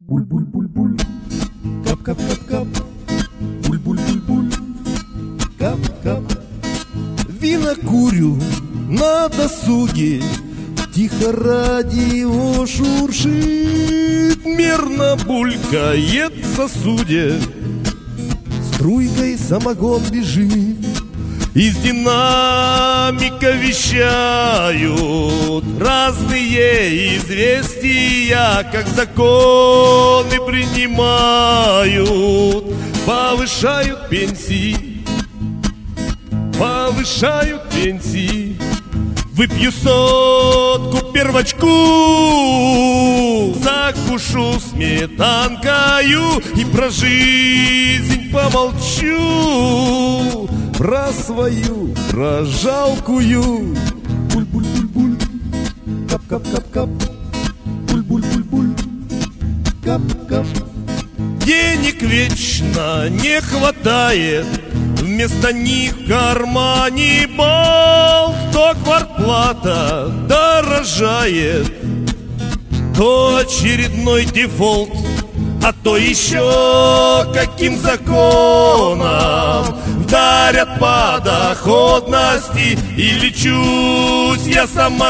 Буль-буль-буль-буль, кап-кап-кап-кап, буль-буль-буль-буль, кап-кап. Вина курю на досуге, тихо радио шуршит, мерно булькает в сосуде, струйкой самогон бежит. Из динамика вещают разные известия, как законы принимают. Повышают пенсии, повышают пенсии. Выпью сотку первочку, закушу сметанкою и про жизнь помолчу. Про свою, про жалкую. Буль-буль-буль-буль, кап-кап-кап-кап, буль-буль-буль-буль, кап-кап. Денег вечно не хватает, вместо них в кармане болт. То квартплата дорожает, то очередной дефолт, а то еще каким законом вдарят по доходности, и лечусь я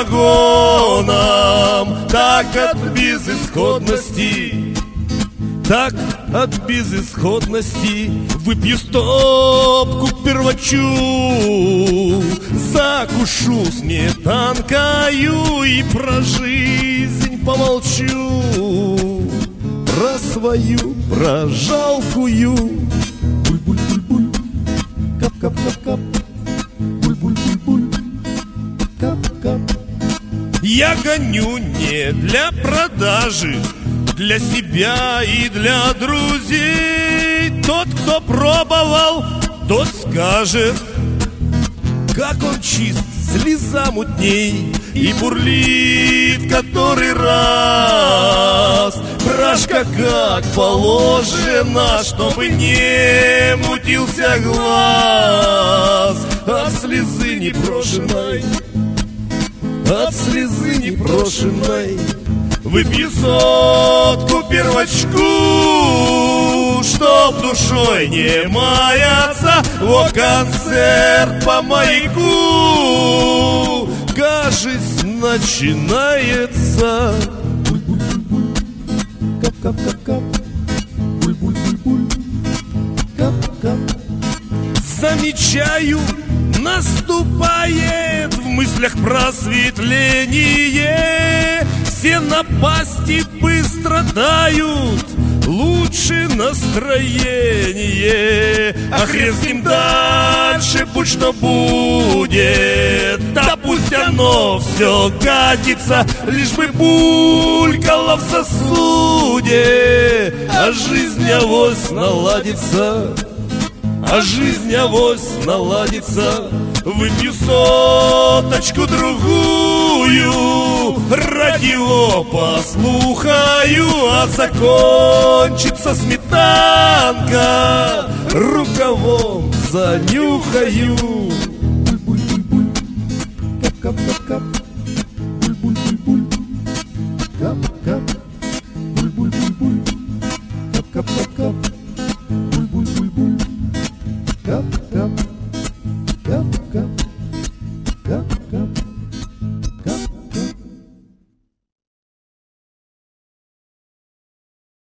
самогоном. Так от безысходности, так от безысходности. Выпью стопку первочу, закушу сметанкою и про жизнь помолчу. Про свою, про жалкую. Буль-буль-буль-буль, кап-кап-кап-кап, буль-буль-буль-буль, кап-кап. Я гоню не для продажи, для себя и для друзей. Тот, кто пробовал, тот скажет, как он чист, слеза мутней, и бурлит который раз. Брашка как положено, чтобы не мутился глаз. От слезы непрошенной, от слезы непрошенной. Выпью сотку первочку, чтоб душой не маяться. Во концерт по маяку, кажись, начинается. Буль-буль-буль-буль, кап-кап-кап-кап, буль-буль-буль-буль, кап-кап. Замечаю, наступает в мыслях просветление. Все напасти быстро дают лучше настроение. А хрен с ним дальше, будь что будет. Да пусть оно все катится, лишь бы булькало в сосуде. А жизнь авось наладится, а жизнь авось наладится. Выпью соточку другую, радио послухаю, а закончится сметанка, рукавом занюхаю. Буль-буль-буль-буль, кап-кап-кап-кап.